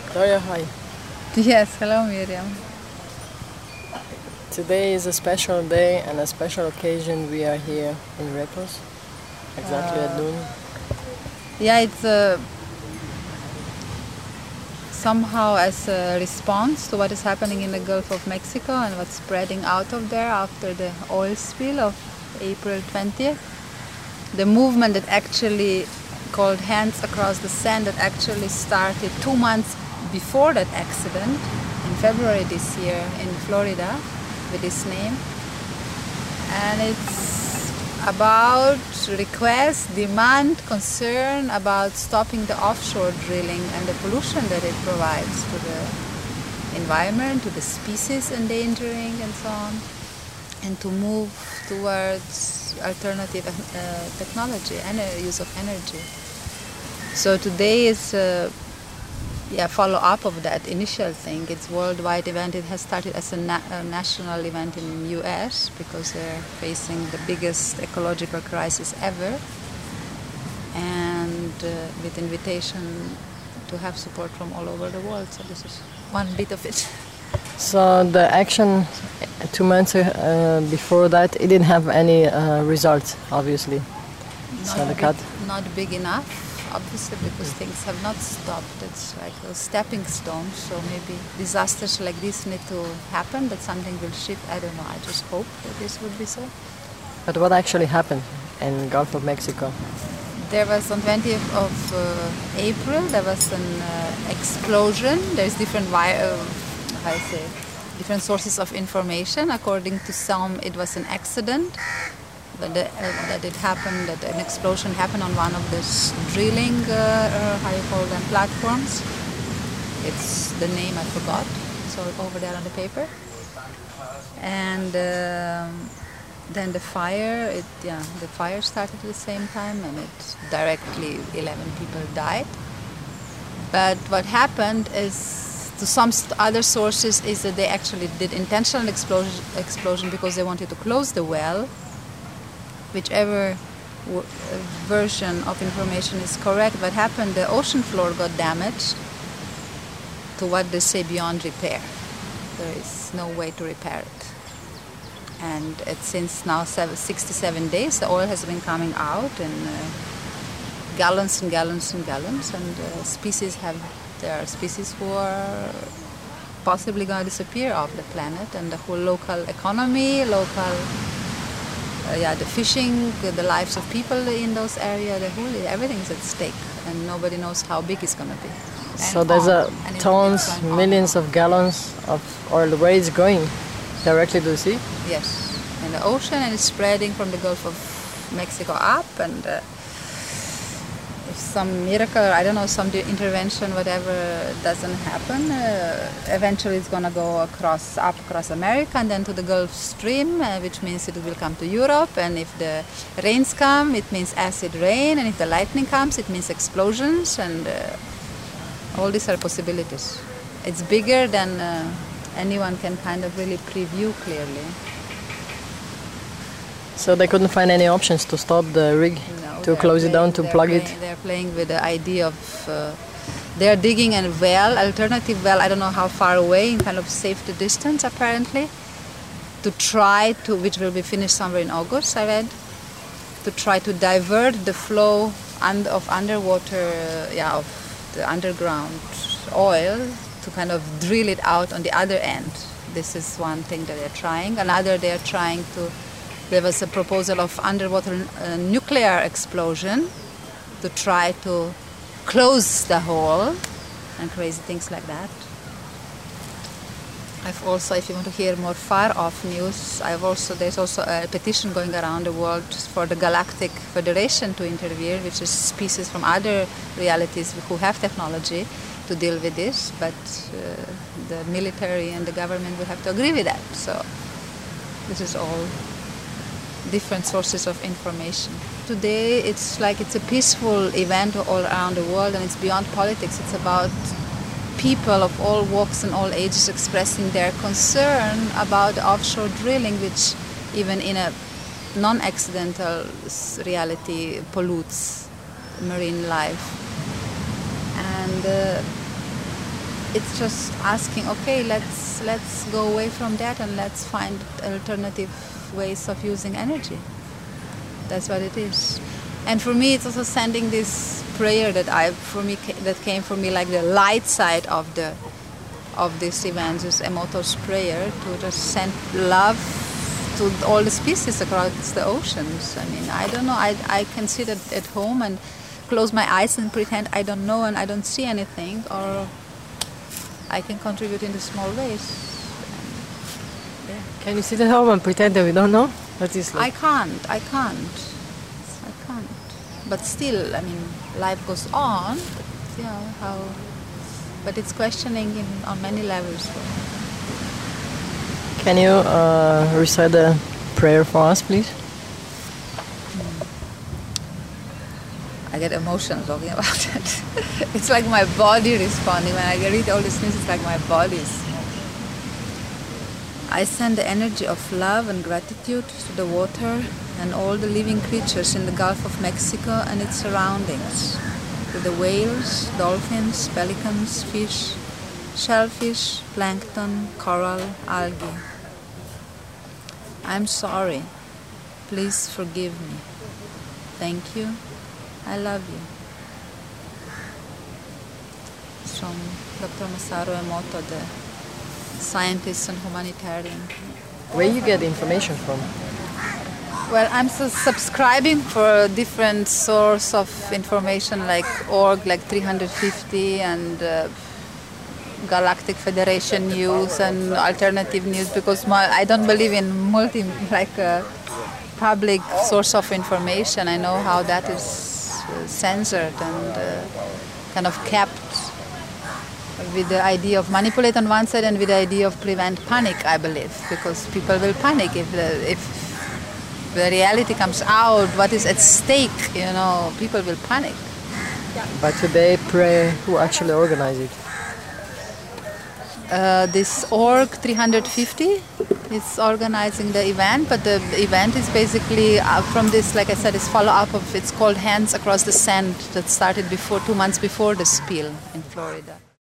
Daria, hi. Yes, hello Miriam. Today is a special day and a special occasion. We are here in Repos, exactly at noon. Yeah, it's somehow as a response to what is happening in the Gulf of Mexico and what's spreading out of there after the oil spill of April 20th. The movement that actually called Hands Across the Sand that actually started 2 months before that accident in February this year in Florida with this name. And it's about request, demand, concern about stopping the offshore drilling and the pollution that it provides to the environment, to the species endangering and so on, and to move towards alternative technology and use of energy. So today is follow-up of that initial thing. It's a worldwide event. It has started as a national event in the US because they're facing the biggest ecological crisis ever, and with invitation to have support from all over the world. So this is one bit of it. So the action 2 months before that, it didn't have any results, obviously. Not big enough, obviously, because things have not stopped. It's like a stepping stone. So maybe disasters like this need to happen, that something will shift. I don't know. I just hope that this would be so. But what actually happened in Gulf of Mexico? There was on 20th of April, there was an explosion. There's different different sources of information. According to some, it was an accident, that it happened, that an explosion happened on one of these drilling, platforms. It's the name I forgot, so over there on the paper. And then the fire, the fire started at the same time, and it directly 11 people died. But what happened is, to some other sources, is that they actually did intentional explosion because they wanted to close the well. Whichever version of information is correct, what happened, the ocean floor got damaged to what they say beyond repair. There is no way to repair it. And since now 67 days, the oil has been coming out in gallons and gallons and gallons, and there are species who are possibly going to disappear off the planet, and the whole local economy, the fishing, the lives of people in those areas, everything is at stake, and nobody knows how big it's going to be. So there's tons, millions of gallons of oil. Where it's going? Directly to the sea? Yes, in the ocean, and it's spreading from the Gulf of Mexico up, and if some miracle, I don't know, some intervention, whatever, doesn't happen, eventually it's going to go across America and then to the Gulf Stream, which means it will come to Europe, and if the rains come, it means acid rain, and if the lightning comes, it means explosions, and all these are possibilities. It's bigger than anyone can kind of really preview clearly. So they couldn't find any options to stop the rig, to close it down, to plug it? They're playing with the idea of, they're digging a alternative well, I don't know how far away, in kind of safety distance apparently, to try to, which will be finished somewhere in August, I read, to try to divert the flow of underwater, of the underground oil, to kind of drill it out on the other end. This is one thing that they're trying. Another, they're trying to, there was a proposal of underwater nuclear explosion to try to close the hole, and crazy things like that. I've also, if you want to hear more far-off news, there's also a petition going around the world for the Galactic Federation to intervene, which is species from other realities who have technology to deal with this, but the military and the government will have to agree with that. So this is all different sources of information. Today it's a peaceful event all around the world, and it's beyond politics. It's about people of all walks and all ages expressing their concern about offshore drilling, which even in a non-accidental reality pollutes marine life. And it's just asking, okay, let's go away from that and let's find alternative ways of using energy. That's what it is. And for me, it's also sending this prayer that came for me like the light side of this event, just Emoto's prayer to just send love to all the species across the oceans. I mean, I don't know. I can sit at home and close my eyes and pretend I don't know and I don't see anything, or I can contribute in the small ways. Yeah. Can you sit at home and pretend that we don't know? That is like... I can't. But still, I mean, life goes on. But, but it's questioning on many levels. Can you recite a prayer for us, please? I get emotional talking about it. It's like my body responding. When I read all these things, it's like my body's. I send the energy of love and gratitude to the water and all the living creatures in the Gulf of Mexico and its surroundings, to the whales, dolphins, pelicans, fish, shellfish, plankton, coral, algae. I'm sorry. Please forgive me. Thank you. I love you. It's from Dr. Masaru Emoto, the scientist and humanitarian. Where you get information from? Well, I'm subscribing for a different source of information like org, like 350 and Galactic Federation News and alternative news, because I don't believe in public source of information. I know how that is censored and kind of kept, with the idea of manipulate on one side and with the idea of prevent panic, I believe, because people will panic if the reality comes out, what is at stake, people will panic. But today, pray who actually organized it? This org 350 is organizing the event, but the event is basically from this, like I said, is follow-up of, it's called Hands Across the Sand, that started 2 months before the spill in Florida.